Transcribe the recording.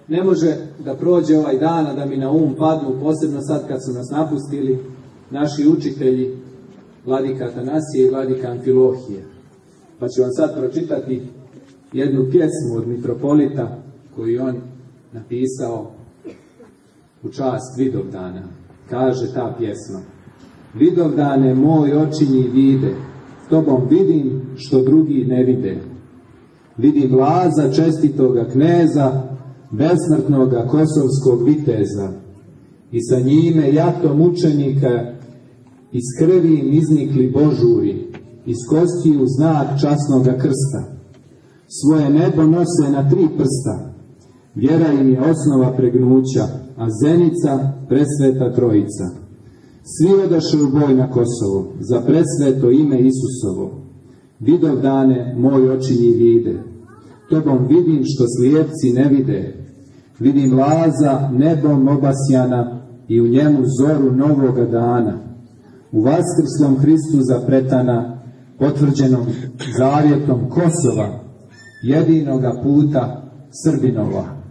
Ne može da prođe ovaj dan, a da mi na um padnu, posebno sad kad su nas napustili naši učitelji, vladika Atanasije i vladika Amfilohije. Pa ću vam sad pročitati jednu pjesmu od mitropolita koju on napisao u čast Vidovdana. Kaže ta pjesma: Vidovdane, moj očinji vide, tobom vidim što drugi ne vide. Vidim Laza, čestitoga kneza, besmrtnoga kosovskog viteza, i sa njime jato mučenika, iz krvi im iznikli božuri, iz kostiju znak časnoga krsta. Svoje nebo nose na 3 prsta, vjera im je osnova pregnuća, a zenica presveta trojica. Svi odaše u boj na Kosovo, za presveto ime Isusovo. Vidovdane, moj očinji vide, tobom vidim što slijepci ne vide. Vidim Laza nebom obasjana i u njemu zoru novoga dana. U vaskrslom Hristu zapretana, potvrđenom zavjetom Kosova, jedinoga puta Srbinova.